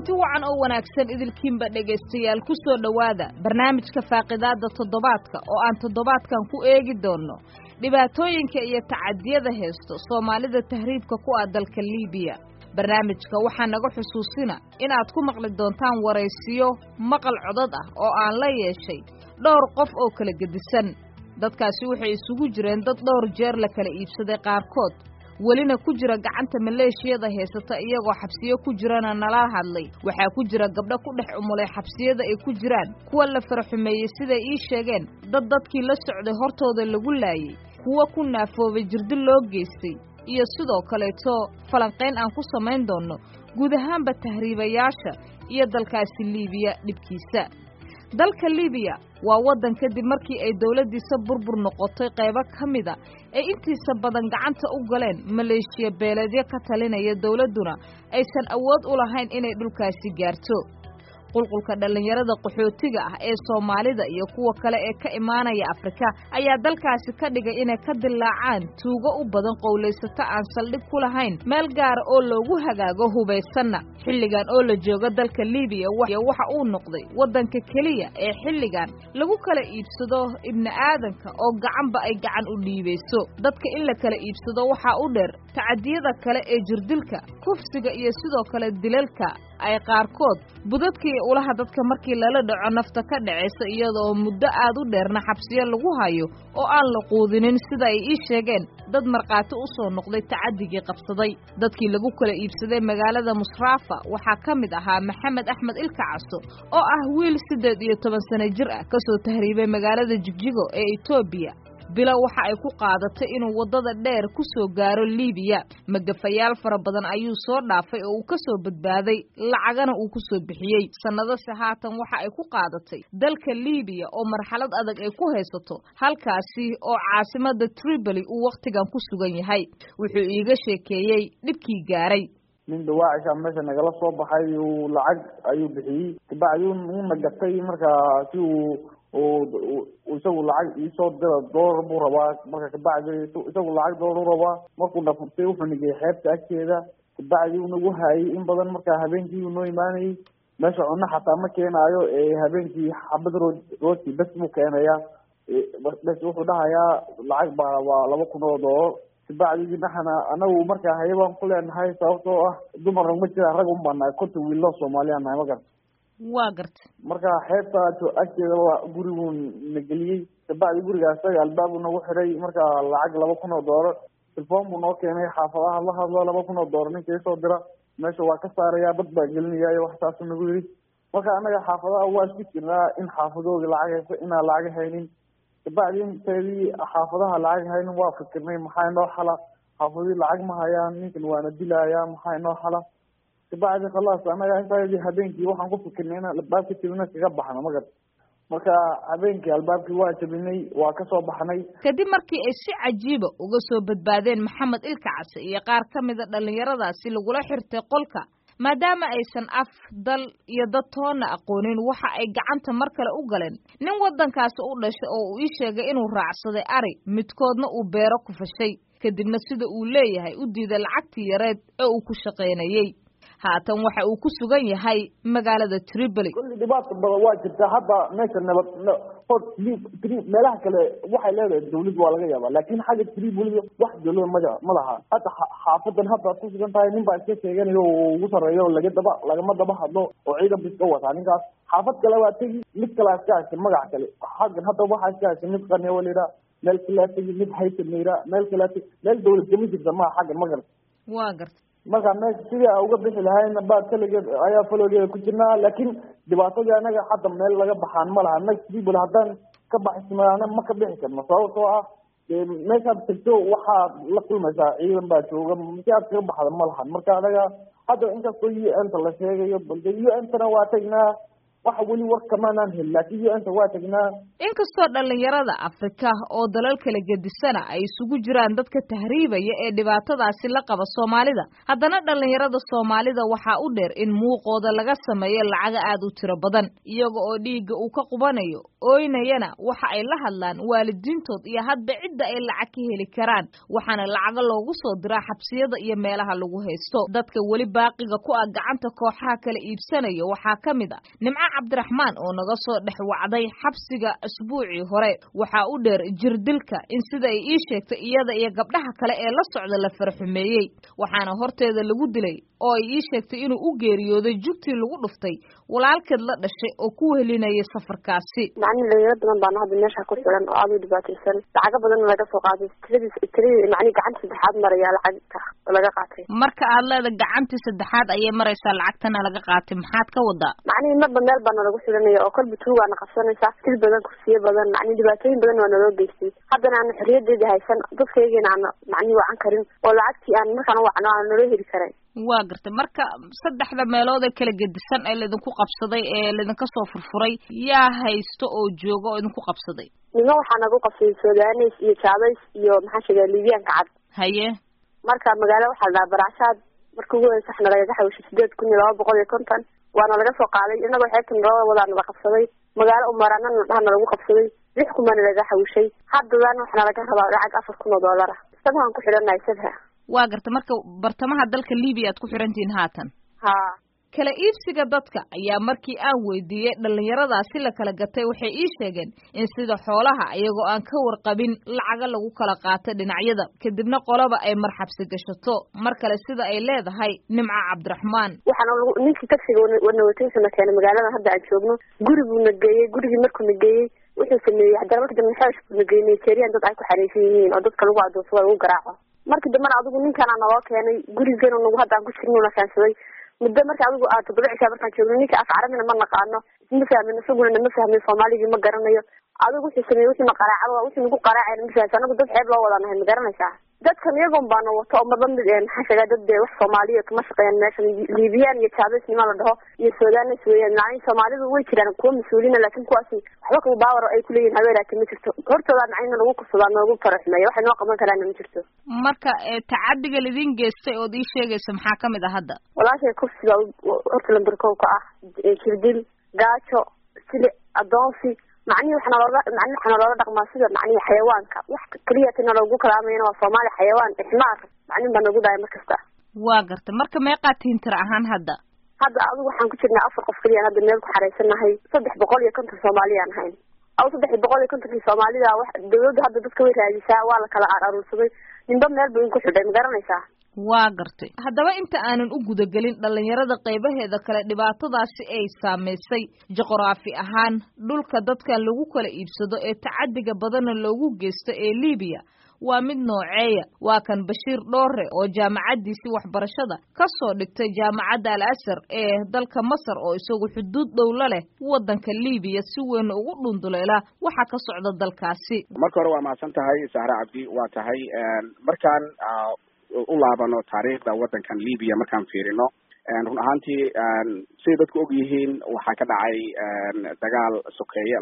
kulanti wacan oo wanaagsan idilkiinba dhegaystayaal ku soo dhowaada barnaamijka faaqidaada toddobaadka oo aan toddobaadkan ku eegi doono dhibaatooyinka iyo tacadiyada heesto Soomaalida tahriibka ku ah dalka Liibiya. barnaamijka waxaa naga xusuusina inaad ku maqli doontaan waraysiyo maqal codad ah oo aan la yeeshay dhowr qof oo kala gedisan. dadkaasi waxay isugu jireen dad dhowr jeer la kala iibsaday qaarkood welina ku jira gacanta maleeshiyada heesata iyagoo xabsiyo ku jirana nala hadlay. waxaa ku jira gabdho ku dhex umulay xabsiyada ay ku jiraan kuwa la faraxumeeyey siday ii sheegeen dadkii la socday hortooda lagu laayay, kuwa ku naafoobay jirdi loo geystay, iyo sidoo kaleeto falanqayn aan ku samayn doono guud ahaanba tahriibayaasha iyo dalkaasi Liibiya dhibkiisa. dalka Liibiya waa waddan kadib markii ay dawladdiisa burbur noqotay qaybo ka mida ay intiisa badan gacanta u galeen maleeshiya beeleedyo ka talinaya dawladduna aysan awood u lahayn inay dhulkaasi gaarto. qulqulka dhalinyarada qaxootiga ah ee Soomaalida iyo kuwa kale ee ka imaanaya Afrika ayaa dalkaasi ka dhigay inay ka dilaacaan tuugo u badan qowlaysato aan saldhig ku lahayn meel gaar oo loogu hagaago hubaysanna. xilligan oo la jooga dalka Liibiya waxa uu noqday waddanka kaliya ee xilligan lagu kala iibsado ibni aadanka oo gacanba ay gacan u dhiibayso. dadka in la kala iibsado waxa u dheer tacadiyada kale ee jirdilka, kufsiga iyo sidoo kale dilalka ay qaarkood budadkii ulaha dadka markii lala dhaco nafta ka dhacaysa iyadoo muddo aad u dheerna xabsiyo lagu hayo oo aan la quudinin sida ay ii sheegeen dad marqaati u soo noqday tacadigii qabsaday. dadkii lagu kala iibsaday magaalada Musrafa waxaa ka mid ahaa Maxamed Axmed Ilkacaso oo ah wiil 18 sano jir ah kasoo tahriibay magaalada Jigjigo ee Itoobiya. bila waxa ay ku qaadatay inuu wadada dheer ku soo gaaro Liibiya. magafayaal fara badan ayuu soo dhaafay oo uu ka soo badbaaday lacagana uu ku soo bixiyay. sanado sahaatan waxa ay ku qaadatay dalka Liibiya oo marxalad adag ay ku haysato halkaasi oo caasimada Tripoli uu waqtigan ku sugan yahay. wuxuu iiga sheekeeyay dhibkii gaaray. min dawaacisha meesha nagala soo baxay uu lacag ayuu bixiyay tabaayun uu nagatay markaa si uu isagu lacag isoo dira door buu rabaa marka kabacdi isagu lacag door u rabaa markuu dhafurtay wuxuu nigay xeebta agteeda kabacdi uu nagu hayay in badan marka habeenkii uu noo imaanayay meesha cunno xataa ma keenaayo habeenkii xabad rooti bas buu keenayaa bas wuxuu dhahayaa lacag baa waa $2,000 kabacdi naxana anagu markaa hayabaan ku leenahay sababtoo ah dumar ma jira rag un baan nahay konta wiilo Soomaaliya nahay ma garta waa garta marka xeebta agteeda waa gurigu nageliyay kabacdi gurigaas isaga albaabku nagu xiray marka lacag $2,000 telefoon buu noo keenay xaafadaha la hadlo $2,000 ninkii soo dira meesha waa ka saaraya dad baa gelinaya wax taas nagu yiri marka anaga xaafadaha waa isku jirnaa in xaafadooda lacag hayso inaan lacag haynin kabacdi intaydii xaafadaha lacag haynin waa fikirnay maxay noo xala xaafadii lacag ma hayaan ninkan waana dilayaa maxay noo xala kabacdi khalaas anaga intaydii habeenkii waxaan ku fikirnay in albaabka tibina kaga baxno magar marka habeenkii albaabkii waa jabinay waa ka soo baxnay kadib markii ay si cajiiba uga soo badbaadeen Maxamed Ilkacase iyo qaar ka mid ah dhalinyaradaasi lagula xirtay qolka maadaama aysan af dal iyo dad toona aqoonin waxa ay gacanta mar kale u galeen nin waddankaasi u dhashay oo uu ii sheegay inuu raacsaday ari midkoodna uu beero ku fashay kadibna sida uu leeyahay u diiday lacagtii yareed ee uu ku shaqaynayay. haatan waxa uu ku sugan yahay magaalada Tripoli. kulli dhibaato badan waa jirta hadda meesha nabad meelaha kale waxay leedahay dawlad waa laga yaabaa laakiin xagga Tripoli wax dawlad ma laha. hadda xaafadan hadda ku sugan tahay nin baa iska sheeganayo oo ugu sareeyo lagama daba hadlo oo ciidan iska wata ninkaas xaafad kale waa tagi mid kale iska haysta magac kale xaggan hadda waxa iska haysta mid qarniyo waliira meel kale tagi mid haysta meera meel kale tagi meel dawlad kama jirta ma xaggan magar waa garta marka meesha sidii aan uga bixi lahayn baad kaligeed ayaa faloogeeda ku jirnaa laakiin dhibaatadii anaga hadda meel laga baxaan ma laha next people haddaan ka baxismaana ma ka bixi karno sababtoo ah meeshaad tagto waxaad la kulmaysaa ciidan baa jooga si aad kaga baxda ma lahan marka anaga hadda inkastoo UN-ta la sheegayo balde UN-tana waa tagnaa waxa weli war kamaanaan hel laakiin UN-ta waa tagnaa. Inkastoo dhalinyarada Afrika oo dalal kala gedisana ay isugu jiraan dadka tahriibaya ee dhibaatadaasi la qaba Soomaalida, haddana dhalinyarada Soomaalida waxaa u dheer in muuqooda laga sameeyo lacag aad u tiro badan, iyaga oo dhiigga uu ka qubanayo ooynayana waxa ay la hadlaan waalidiintood iyo hadba cidda ay lacag ka heli karaan, waxaana lacag loogu soo diraa xabsiyada iyo meelaha lagu haysto. Dadka weli baaqiga ku ah gacanta kooxaha kala iibsanaya waxaa ka mid ah Nimco Cabdiraxmaan oo naga soo dhex wacday xabsiga asbuucii hore. Waxaa u dheer jirdilka in sida ay ii sheegtay iyada iyo gabdhaha kale ee la socda la farxumeeyey, waxaana horteeda lagu dilay oo ay ii sheegtay inuu u geeriyooday jugtii lagu dhuftay walaalkeed la dhashay oo ku welinayay safarkaasi. macni dhalinyaro badan baan hadda meesha ku xiran oo aad u dhibaataysan, lacag badan laga soo qaaday, tiradii macni gacanta saddexaad maraya lacagta laga qaatay. Marka aad leedahay gacantii saddexaad ayay maraysaa lacagtana laga qaatay, maxaad ka wadaa? macni marba meel baan lagu xiranaya oo kolba tuugaana qabsanaysa, tir badan kursiyo badan, macni dhibaatooyin badan waa naloo geystay. haddana aan xorriyadeeda haysan, dadkaygiina aan macni wacan karin oo lacagtii aan markaan wacno aan naloo heli karin. waa gartay. marka saddexda meelood ee kala gedisan ee laydinku qabsaday ee laydinka soo furfuray yaa haysto oo jooga oo idinku qabsaday? nima waxaa nagu qabsaday Suudaaneys iyo Jaabays iyo maxaa sheegay Liibiyaanka cad. haye marka magaalo waxaa la Barashaad markii ugu horreysay saxna laga xawishay 8250 waana laga soo qaaday inagoo xeebtan loo wadaan la qabsaday. magaalo Umaraanan dhahna lagu qabsaday 6 kumaan laga xawishay. haddana waxaa laga rabaa lacag $4,000 sababaan ku xidhanahay sabha. waa gartay. marka bartamaha dalka Liibiya aad ku xirantiin haatan? kala iibsiga dadka ayaa markii aan weydiiyey dhalinyaradaasi la kala gatay waxay ii sheegeen in sida xoolaha iyagoo aan ka warqabin lacaga lagu kala qaato dhinacyada, kadibna qolaba ay marxabsi gashato. mar kale sida ay leedahay Nimco Cabdiraxmaan, waxaan ninkii taxiga wadnawatayna keenay magaalada hadda aan joogno, guriguu nageeyey, gurigii markuu nageeyey wuxuu sameeyey haddana markii dambe xeesh buu nageeyey Nigerian dad ay ku xariisan yihiin oo dadka lagu adoonsado lagu garaaco. markii dambena adigu ninkaan naloo keenay gurigeena nagu hadda aan ku jirno la keensaday. muddo markii adigu aad 7 cisha markaan joogno ninka af carabina ma naqaano, ma fahmin, isaguna ma fahmin, Soomaaligi ma garanayo. adigu wuxuu sameeyey wuxuu ma qaraacado wuxuu nagu qaraacay ma fahmin, anagu dad xeeb loo wadanahay ma garanaysaa. dadkan iyagoon baana wato oo madlan maxaa sheegay dad wax Soomaaliya kama shaqeeyaan meeshan. Liibiyaan iyo Jaabays nima la dhaho iyo Suudaaneys weeyaan. macni Soomaalidu way jiraan kuwa mas'uuliina laakiin kuwaasi waxba ku baawar ay ku leeyihiin habeeraati ma jirto. hortooda macni lagu qabsadaa noogu faraxmeeyo waxay noo qaban karaan ma jirto. marka tacadiga lidin geystay oo ii sheegaysa maxaa ka mid ah hadda? walaashay kursiga horta lambarkow ka ah jirdil, gaajo, sile, adoonsi, macni waxana looga dhaqmaa sida macni xayawaanka. wax kaliya tan loogu kalaamayna waa Soomaali xayawaan ixmaar macni baan ugu dhaay markasta. waa gartay. marka meeqa tiintir ahaan hadda adigu waxaan ku jirnaa 4 qof kaliya hadda meel ku xareysanahay. 350 Soomaali aan ahayn aw 350 Soomaalida wax dawladda hadda dadka way raadisaa, waa la kala aruursaday, ninba meel buu ku xidhay ma garanaysaa. waa gartay. haddaba inta aanan u gudagelin dhalinyarada qaybaheeda kale dhibaatadaasi ay saameysay juqraafi ahaan dhulka dadkan lagu kala iibsado ee tacadiga badanna loogu geysto ee Liibiya waa mid nooceeya. waa kan Bashiir Dhoore oo jaamacadiisii waxbarashada ka soo dhigtay jaamacadda Al-Azhar ee dalka Masar oo isagu xuduud dhow la leh wadanka Liibiya si weyn ugu dhunduleela waxa ka socda dalkaasi. marka hore waa mahadsan tahay Sahra Cabdi. waa tahay markaan u laabano taariikhda wadankan Liibiya markaan fiirino run ahaantii siday dadku og yihiin waxaa ka dhacay dagaal sokeeye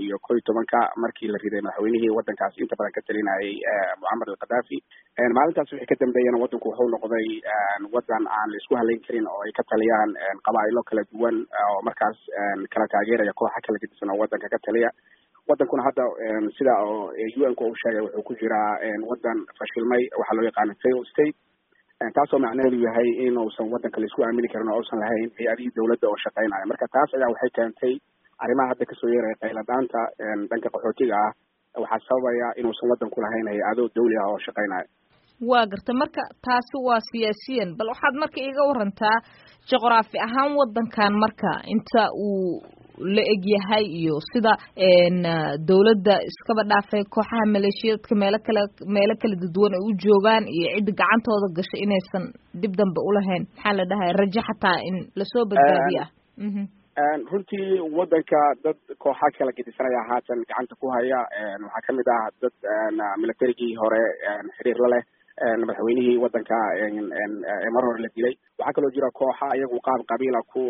2011 markii la riday madaxweynihii wadankaas inta badan ka talinayay Muammar al-Gaddafi. maalintaas wixii ka dambeeyana wadanku wuxuu noqday wadan aan la isku halayn karin oo ay ka taliyaan qabaa'ilo kala duwan oo markaas kala taageeraya kooxa kala gedisan oo wadanka ka taliya. wadankuna hadda sida oo UN-ku uu sheegay wuxuu ku jiraa wadan fashilmay waxa loo yaqaan failed state, taasoo macnaheedu yahay in uusan wadanka la isku aamini karin oo uusan lahayn hay'adihii dawladda oo shaqeynaya. marka taas ayaa waxay keentay arrimaha hadda kasoo yeeraya qayladaanta dhanka qaxootiga ah waxaa sababaya inuusan wadanku lahayn hay-ado dawli ah oo shaqeynaya. waa gartay. marka taasi waa siyaasiyan, bal waxaad marka iga warantaa juqraafi ahaan wadankan marka inta uu la eg yahay iyo sida dawladda iskaba dhaafay kooxaha maleeshiyadka meelo kala duwan ay u joogaan iyo cid gacantooda gashay inaysan dib dambe u lahayn maxaa la dhahay rajo xataa in lasoo badbaadiyo runtii wadanka dad kooxa kala gedisanaya haatan gacanta ku haya. waxaa kamid ah dad militarigii hore xiriir la leh madaxweynihii wadanka mar hore la dilay. waxaa kaloo jira kooxa iyagu qaab qabiila ku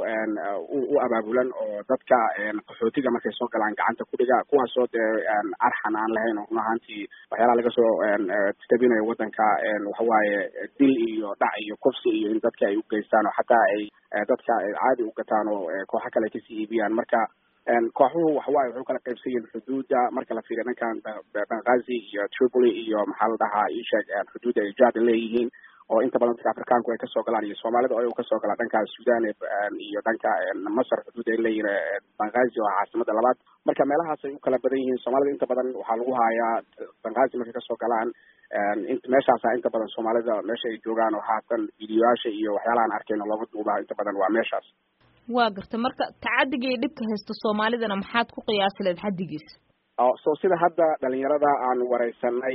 u abaabulan oo dadka qaxootiga markay soo galaan gacanta ku dhiga, kuwaasoo dee arxan aan lahayn oo run ahaantii waxyaalaha laga soo tabinayo wadanka waxawaaye dil iyo dhac iyo kufsi iyo in dadka ay u geystaan oo xataa ay dadka caadi u gataan oo kooxa kale ay kasii iibiyaan. marka kooxuhu waxawaaye wuxuu kala qaybsan yihiin xuduudda marka la fiiriyo dhankan Benghazi iyo Tripoli iyo maxaa la dhahaa isheeg xuduudda ay Jad leeyihiin oo inta badan dadka Afrikaanku ay kasoo galaan iyo Soomaalida oo kasoo galaan dhanka Sudan iyo dhanka Masar xuduudda ay leeyihiin Benghazi oo caasimada labaad. marka meelahaas ay u kala badan yihiin. Soomaalida inta badan waxaa lagu hayaa Benghazi markay kasoo galaan meeshaasa inta badan Soomaalida meesha ay joogaan oo haatan fiidiyoyaasha iyo waxyaalahan arkayno looga duubaa inta badan waa meeshaas. waa garta marka tacadiga iyo dhibka haysta Soomaalidana maxaad ku qiyaasi lahayd xaddigiisa? soo sida hadda dhalinyarada aan wareysanay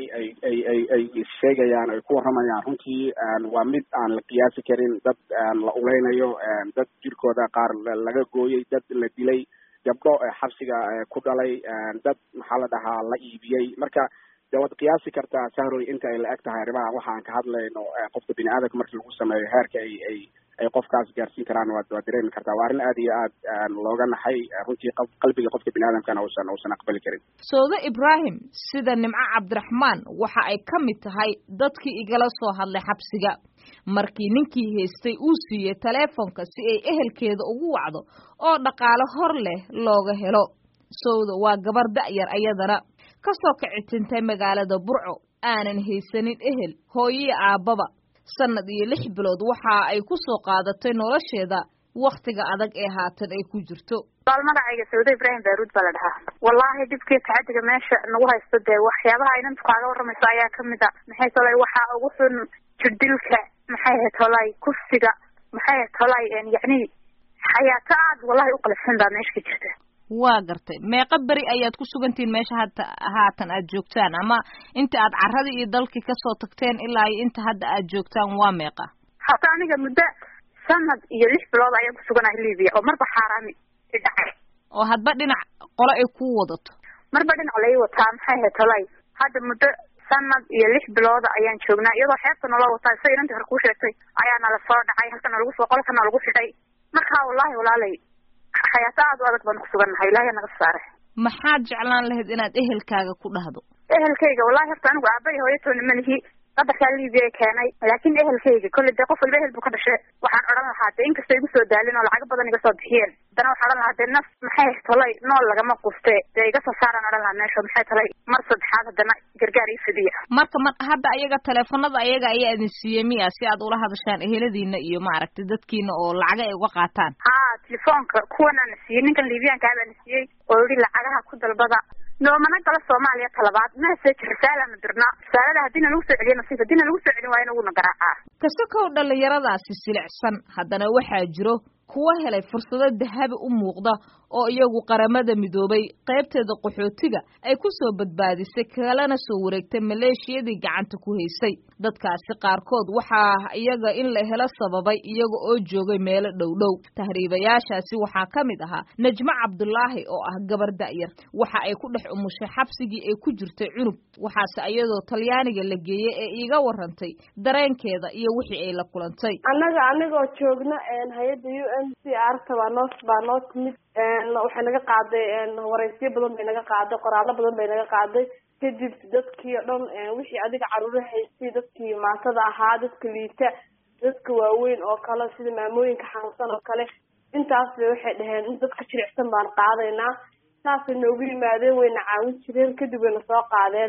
ay sheegayaan ay ku waramayaan runtii waa mid aan la qiyaasi karin. dad la uleynayo, dad jirkooda qaar laga gooyey, dad la dilay, gabdho xabsiga ku dhalay, dad maxaa la dhahaa la iibiyey. marka dee waad qiyaasi kartaa sahroy inta ay la eg tahay arrimaha waxa aan ka hadlayno. qofka bini aadamka markii lagu sameeyo heerka ay qofkaas gaarsiin karaan waad dareemi kartaa. waa arrin aad iyo aad looga naxay runtii qalbiga qofka bini aadamkana uusan aqbali karin. Soodo Ibrahim sida Nimco Cabdiraxmaan waxa ay ka mid tahay dadkii igala soo hadlay xabsiga markii ninkii haystay uu siiyey taleefanka si ay ehelkeeda ugu wacdo oo dhaqaale hor leh looga helo. Soodo waa gabar da'yar ayadana kasoo kicitintay magaalada Burco, aanan haysanin ehel, hooyo aababa. sanad iyo 6 bilood waxa ay ku soo qaadatay nolosheeda waqtiga adag ee haatan ay ku jirto. magacayga Soodo Ibrahim Baruud baa la dhahaa. wallahi dibkii tacadiga meesha nagu haysto dee waxyaabaha aynan kaaga waramayso ayaa kamid ah. maxay tolay waxa ugu xun jirdilka, maxay tolay kufsiga, maxay tolay yacni xayaataad wallahi u qalafsan baa meesha jirta. waa gartay meeqa bari ayaad ku sugantiin meesha haatan aad joogtaan ama inta aad carrada iyo dalkii ka soo tagteen ilaa inta hadda aad joogtaan waa meeqa? hata aniga muddo sanad iyo 6 bilood ayaan ku suganahay Liibiya oo marba xaaraami dhacay oo hadba dhinac qolo ay ku wadato. marba dhinac lay wataa. maxay tolay hadda muddo sanad iyo 6 bilood ayaan joognaa iyadoo xeebta nala wataa say inta hor ku sheegtay ayaana la soo dhacay halkana lagu soo qolkana lagu xidhay. marka wallahi walaalay xayaataad adag baan ku suganahay. ilaahay naga saaray. maxaad jeclaan lahayd inaad ehelkaaga ku dhahdo? ehelkayga wallahi horta anigu aabay hooyatoona malihi qadarkaa Liibiya keenay, laakiin ehelkayga kolle dee qof walba ehel buu ka dhashay. waxaan odhan lahaa dee inkastoo igu soo daalin oo lacago badan iga soo bixiyeen haddana waxaan odhan lahaa dee naf maxay tolay nool lagama quste dee iga soo saaraan odhan lahaa meesha. maxay tolay mar saddexaad haddana gargaar ii fidiya. marka hadda ayaga taleefanada ayaga ayaa idin siiyey miya si aad ula hadashaan eheladiina iyo maaragtay dadkiina oo lacaga ay uga qaataan? telefoonka kuwanaan siiyey ninkan Liibiyaanka baan siiyey oo yidhi lacagaha ku dalbada. noomana gala Soomaaliya talabaad message risaala ma dirna. risaalada hadina lagu soo celiyo nasiib hadina lagu soo celin waayna uuna garaacaa. kasokow dhalinyaradaasi silicsan haddana waxaa jiro kuwa helay fursado dahabi u muuqda oo iyagu qaramada midoobay qaybteeda qaxootiga ay ku soo badbaadisay kalena soo wareegtay maleeshiyadii gacanta ku haysay. dadkaasi qaarkood waxaa iyaga in la helo sababay iyaga oo joogay meelo dhowdhow. tahriibayaashaasi waxaa ka mid ahaa Najmo Cabdullaahi oo ah gabar da'yar. waxa ay ku dhex umushay xabsigii ay ku jirtay cunug. waxaase iyadoo Talyaaniga la geeyay ee iga warantay dareenkeeda iyo wixii ay la kulantay. anagoo joogna hay'adda UNHCR baa noo timid. waxay naga qaaday wareysiyo badan bay naga qaaday, qoraallo badan bay naga qaaday. kadib dadkii dhan wixii adiga caruur haystay, dadkii maatada ahaa, dadka liita, dadka waaweyn oo kale sida maamooyinka xanuunsan oo kale, intaas bay waxay dhaheen in dadka jilicsan baan qaadaynaa. saasay noogu yimaadeen, wayna caawin jireen. kadib wayna soo qaadeen.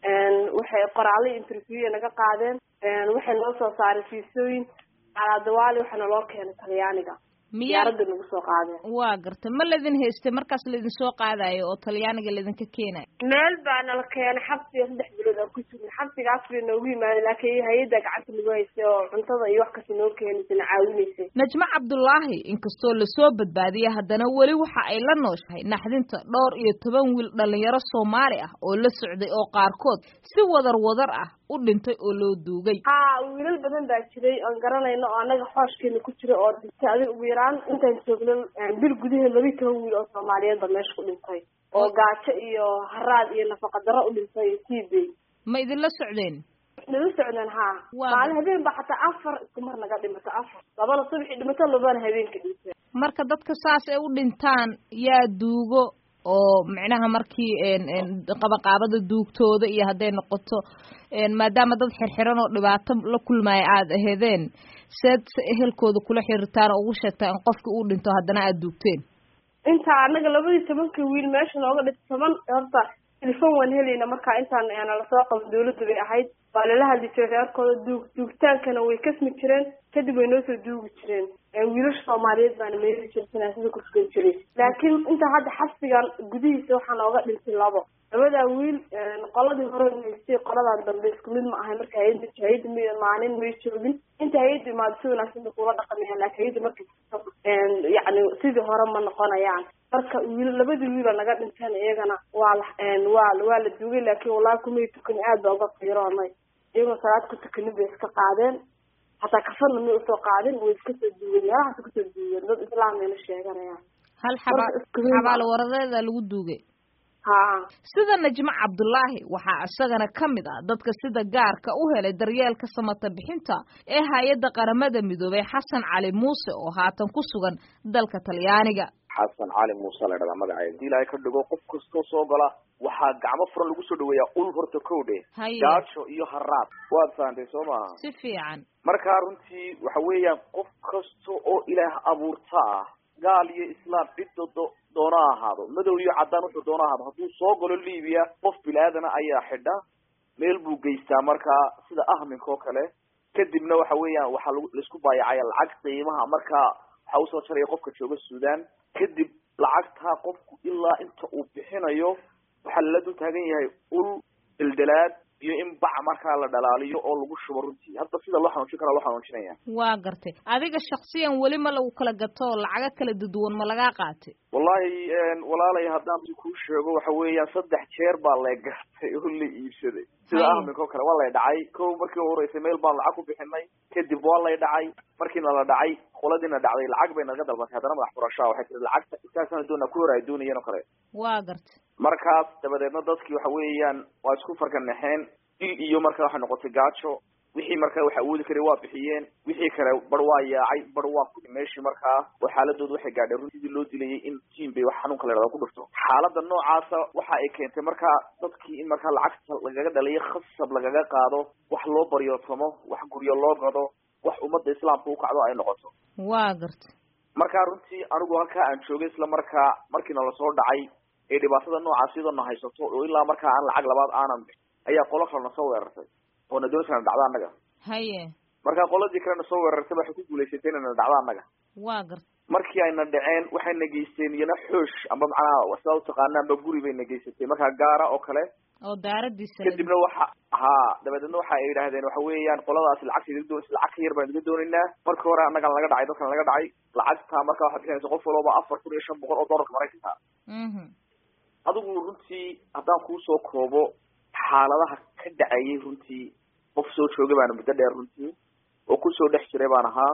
waxay qoraallo interview naga qaadeen. waxay noo soo saaray fiisooyin calaadawaali waxaana loo keenay Talyaaniga. diyaaradda nagu soo qaadeen. waa gartay ma ladin haystay markaas ladin soo qaadayo oo Talyaaniga ladinka keenay? meel baa nala keenay xabsiga 3 bilood aan ku jirnay. xabsigaas bay noogu yimaadeen laakiin hay'adda gacanta nagu haysay oo cuntada iyo wax kasta noo keenaysay caawinaysay. Najmo Cabdullaahi inkastoo la soo badbaadiyay haddana weli waxa ay la nooshahay naxdinta dhowr iyo 10 wiil dhalinyaro Soomaali ah oo la socday oo qaarkood si wadar ah u dhintay oo loo duugay. wiilal badan baa jiray aan garanayno oo anaga xooshkeena ku jira oo dhintay adiga ugu yaraan intaan joogno bil gudaheed 12 wiil oo Soomaaliyeed baa meesha ku dhintay oo gaajo iyo haraad iyo nafaqa darro u dhintay TB. ma idin la socdeen? nala socdaan haa maalin habeen baa xataa 4 isku mar naga dhimata 4 labada subaxii dhimata labana habeenka dhintay marka dadka saas ay u dhintaan yaa duugo oo macnaha markii qabaqaabada duugtooda iyo hadday noqoto maadaama dad xirxiran oo dhibaato la kulmaya aad aheedeen seed ehelkooda kula xiriirtaan oo ugu sheegtaa in qofka uu dhinto haddana aad duugteen inta anaga 12 wiil meesha nooga dhintay 10 horta telefoon waan helayna marka intaan la soo qaban dawladda bay ahayd baa lala hadli jiray reerkooda duugtaankana way kasmi jireen kadib way noo soo duugi jireen wiilasha Soomaaliyeed baana meesha jirtay sida ku sugan jiray laakiin inta hadda xabsigan gudihiisa waxaa nooga dhintay labada wiil qoladii hore meeshay qoladan dambe isku mid ma ahay marka hay'adda maalin may joogin inta hay'adda maadso wanaagsan kula dhaqmayaan laakiin hay'adda markii yani sidii hore ma noqonayaan marka labadii wiil naga dhinteen iyagana waa la duugay laakiin wallahi kuma tukan aad baa uga qiiroonay iyagoo salaad ku tukanin bay iska qaadeen hataa kafarna ma usoo qaadin way iska soo duugeen meelahaas ku soo duugeen dad islaamina sheeganayaan hal xabaal waradeeda lagu duugay sida Najma Cabdullaahi waxaa isagana kamid ah dadka sida gaarka u helay daryeelka samata bixinta ee hay'adda qaramada midoobay Xasan Cali Muuse oo haatan ku sugan dalka Talyaaniga Xasan Cali Muuse la dhada magaceeda ilaahay ka dhigo qof kasto soo gala waxaa gacmo furan lagu soo dhaweeyaa ul horta koodhe gaajo iyo haraad waad faantay Soomaa si fiican marka runtii waxa weeyaan qof kasto oo ilaah abuurta gaal iyo islaam ciddo doona ahaado madow iyo cadaan wuxuu doona ahaado hadduu soo galo Liibiya qof bilaadana ayaa xidha meel buu geystaa marka sida ahminka oo kale kadibna waxa weeyaan waxa la isku baayacay lacag qiimaha marka waxa uu soo jaray qofka jooga Suudaan kadib lacagta qofku ilaa inta uu bixinayo waxa la dul taagan yahay ul dildalaad iyo in bac marka la dhalaaliyo oo lagu shubo runtii hadda sida loo xanuunjin karo loo xanuunjinaya waa gartay adiga shakhsiyan wali ma lagu kala gato lacag kala duwan ma laga qaatay wallahi walaalay haddaan ku sheego waxa weeyaan 3 jeer baa la gartay oo la iibsaday sida ahminka kale waa la dhacay koow markii hore isay meel baan lacag ku bixinay kadib waa la dhacay markiina la dhacay qoladina dhacday lacag bay naga dalbatay haddana madax furashaa waxay tiri lacagta isaasan doona ku horay doonayeen kale waa gartay markaas dabadeedna dadkii waxa weeyaan waa isku farganaxeen il iyo markaa waxa noqotay gaajo wixii markaa waxa awoodi karay waa bixiyeen wixii kale bar waa yaacay bar waa ku meeshii markaa xaaladoodu waxay gaadhay runtii loo dilayay in team bay wax xanuun kale ku dhufto xaaladda noocaas waxa ay keentay markaa dadkii in markaa lacagta lagaga dhaliyo khasab lagaga qaado wax loo baryootamo wax guryo loo gado wax ummadda islaamka u kacdo ay noqoto waa gartay markaa runtii anigu halkaa aan joogay isla markaa markiina la soo dhacay ee dhibaatada noocaas iyadoo haysato oo ilaa markaa aan lacag labaad aanan ayaa qolo kale soo weerartay oo nadoonsan dhacda anaga haye marka qoladii kale soo weerartay waxay ku guuleysatay inay dhacda anaga waa gartay markii ayna dhaceen waxay nageysteen iyana xoosh amba macnaha wasaw taqaanaa ma guri bay nageysatay marka gaara oo kale oo daaradiisa kadibna waxa dabadeedna waxa ay yiraahdeen waxa weeyaan qoladaas lacag yar baan iga doonaynaa marka hore anaga laga dhacay dadkan laga dhacay lacagta marka waxa bixinaysa qof walba 4500 oo dollar Mareykanka adigu runtii haddaan kuu soo koobo xaaladaha ka dhacayay runtii qof soo joogay baan muddo dheer runtii oo ku soo dhex jiray baan ahaa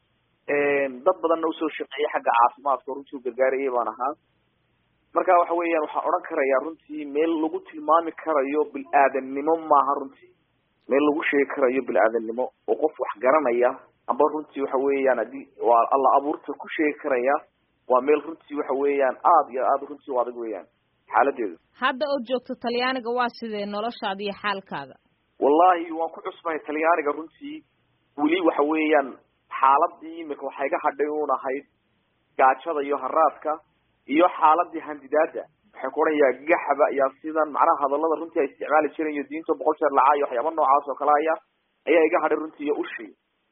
dad badanna usoo shaqeeyay xagga caafimaadka runtii gargaarayay baan ahaa marka waxa weeyaan waxaan odhan karayaa runtii meel lagu tilmaami karayo bil-aadannimo maaha runtii meel lagu sheegi karayo bil-aadannimo oo qof wax garanaya amba runtii waxa weeyaan haddii waa alla abuurta ku sheegi karaya waa meel runtii waxa weeyaan aad iyo aad runtii u adag weeyaan xaaladeedu hadda oo joogto Talyaaniga waa sidee noloshaada iyo xaalkaaga wallahi waan ku cusbay Talyaaniga runtii wali waxa weeyaan xaaladii imika waxay ga hadhay oo ahayd gaajada iyo haraadka iyo xaaladii handidaada waxay ku oranayaan gaxaba iyo sidan macnaha hadallada runtii ay isticmaali jireen iyo diinta 100 jeer lacay waxyaabo noocaas oo kale ayaa iga hadhay runtii iyo ushi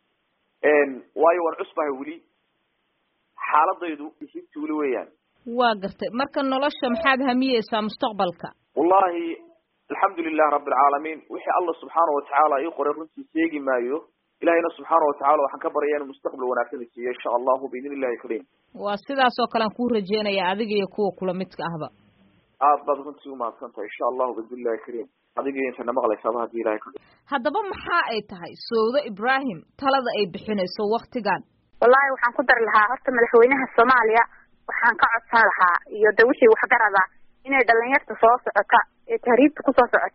waayo waan cusbay wali xaaladaydu isii wali weeyaan waa gartay marka nolosha maxaad hamiyeysaa mustaqbalka wallahi alxamdulilah rabbil caalamiin wixii Allah subhanahu wa ta'ala ii qoray runtii seegi maayo ilaahayna subhanahu wa ta'ala waxaan ka baryayaa inuu mustaqbal wanaagsan siiyo insha Allah biidnillahi kariim waa sidaas oo kale aan ku rajeenayaa adiga iyo kuwa kula midka ahba aad baad runtii u mahadsantahay insha Allah biidnillahi kariim adiga inta maqlaysaa hadii ilaahay ka haddaba maxaa ay tahay Soodo Ibrahim talada ay bixinayso waqtigan wallahi waxaan ku dar lahaa horta madaxweynaha Soomaaliya waxaan ka codsan lahaa iyo wixii wax garada inay dhalinyarta soo socota ee tahriibta ku soo socota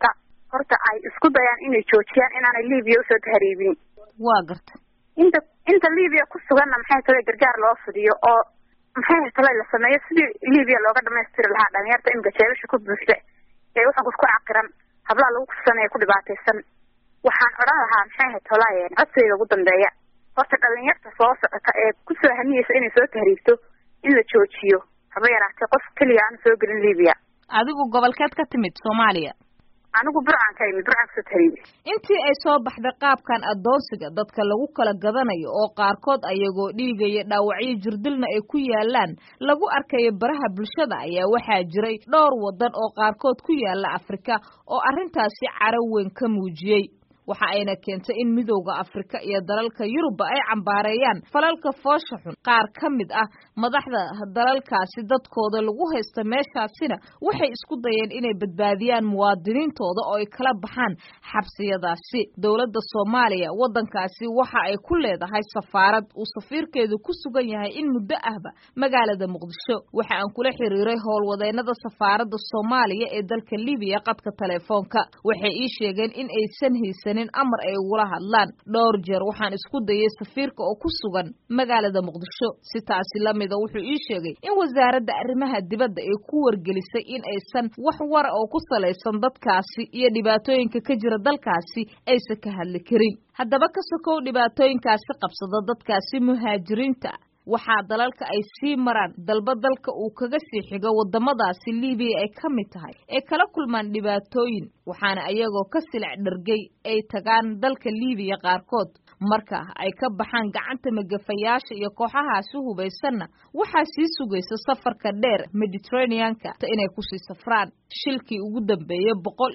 horta ay isku dayaan inay joojiyaan inaanay Liibiya usoo tahriibin. waa garta inta Liibiya ku suganna maxay tahay gargaar loo fidiyo oo maxay tahay la sameeyo sidii Liibiya looga dhameystiri lahaa dhalinyarta in gajeebasha ku buuxda ee waxaan ku caqiran hablaha lagu kusanay ku dhibaataysan. waxaan oran lahaa maxay tahay codsiga ugu dambeeya horta dhalinyarta soo socota ee ku soo haniyeysa inay soo tahriibto in la joojiyo haba yaraatee qof kaliya aan soo gelin Liibiya. adigu gobolkeed ka timid Soomaaliya? anigu Burcaan ka imid, Burcaan soo tahriibay. intii ay soo baxday qaabkan adoonsiga dadka lagu kala gadanayo oo qaarkood ayagoo dhiigaya dhaawacyo jirdilna ay ku yaalaan lagu arkayo baraha bulshada ayaa waxaa jiray dhowr wadan oo qaarkood ku yaala Afrika oo arrintaasi caro weyn ka muujiyay. waxa ayna keentay in midowga Afrika iyo dalalka Yurub ay cambaareeyaan falalka foosha xun. qaar ka mid ah madaxda dalalkaasi dadkooda lagu haysta meeshaasina waxay isku dayeen inay badbaadiyaan muwaadiniintooda oo ay kala baxaan xabsiyadaasi. dowladda Soomaaliya wadankaasi waxa ay ku leedahay safaarad uu safiirkeedu ku sugan yahay in muddo ahba magaalada Muqdisho. waxa aan kula xiriiray howlwadeennada safaaradda Soomaaliya ee dalka Liibiya qadka telefoonka. waxay ii sheegeen in aysan haysan amar ay ugula hadlaan. dhowr jeer waxaan isku dayay safiirka oo ku sugan magaalada Muqdisho. si taasi lamida wuxuu ii sheegay in wasaaradda arrimaha dibadda ay ku wargelisay in aysan wax war oo ku salaysan dadkaasi iyo dhibaatooyinka ka jira dalkaasi aysan ka hadli karin. haddaba ka sokow dhibaatooyinkaasi qabsada dadkaasi muhaajiriinta waxaa dalalka ay sii maraan dalba dalka uu kaga sii xigo wadamadaasi Liibiya ay ka mid tahay ee kala kulmaan dhibaatooyin waxaana ayagoo ka silic dhargay ay tagaan dalka Liibiya qaarkood. marka ay ka baxaan gacanta magafayaasha iyo kooxahaasi hubaysanna waxaa sii sugaysa safarka dheer Mediterranean-ka inay ku sii safraan. shilkii ugu dambeeyay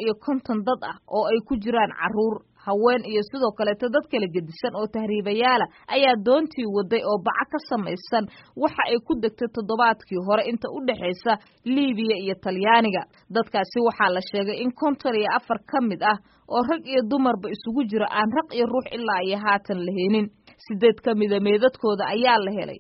150 dad ah oo ay ku jiraan caruur, haween iyo sidoo kale dad kala gedisan oo tahriibayaala ayaa doontii waday oo baca ka samaysan waxa ay ku degtay toddobaadkii hore inta u dhaxaysa Liibiya iyo Talyaaniga. dadkaasi waxaa la sheegay in 54 ka mid ah oo rag iyo dumarba isugu jira aan raq iyo ruux ilaa ay haatan la heenin. 8 ka mid ah meedadkooda ayaa la helay,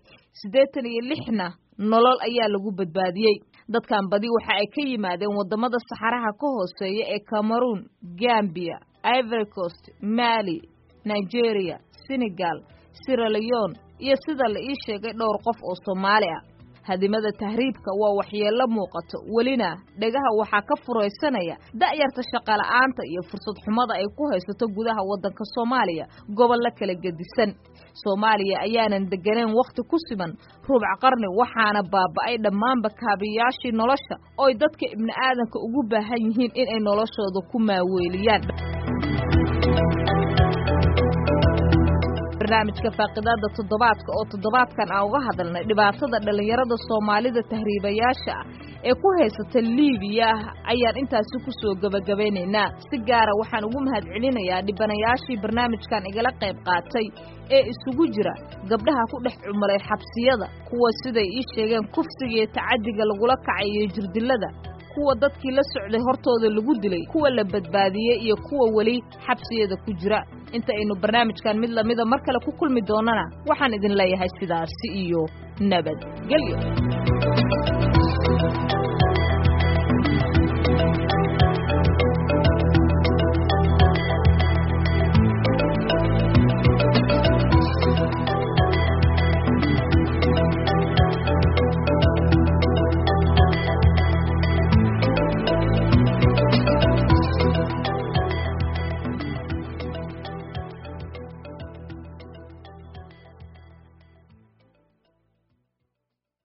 86na nolol ayaa lagu badbaadiyay. dadkan badi waxa ay ka yimaadeen wadamada saxaraha ka hooseeya ee Cameroon, Gambia, Ivory Coast, Mali, Nigeria, Senegal, Sierra Leone iyo sida la ii sheegay dhowr qof oo Soomaali ah. hadimada tahriibka waa waxyeello muuqato welina dhagaha waxaa ka furaysanaya da'yarta shaqo la'aanta iyo fursad xumada ay ku haysato gudaha wadanka Soomaaliya gobollo kala gedisan. Soomaaliya ayaanan deganeen waqti ku siman rubuc qarni waxaana baaba'ay dhammaanba kaabiyaashii nolosha oo dadka ibni aadanka ugu baahan yihiin in ay noloshooda ku maaweeliyaan. barnaamijka faaqidaada toddobaadka oo toddobaadkan aan uga hadalnay dhibaatada dhalinyarada Soomaalida tahriibayaasha ah ee ku haysata Liibiya ayaan intaasi ku soo gabagabeynaynaa. si gaar ah waxaan ugu mahadcelinayaa dhibanayaashii barnaamijkan igala qayb qaatay ee isugu jira gabdhaha ku dhex cumray xabsiyada, kuwa siday ii sheegeen kufsiga iyo tacadiga lagula kacayo jirdilada, kuwa dadkii la socday hortooda lagu dilay, kuwa la badbaadiyay iyo kuwa wali xabsiyada ku jira. inta aynu barnaamijkan mid lamida mar kale ku kulmi doonana waxaan idin leeyahay sidaasi iyo nabadgelyo.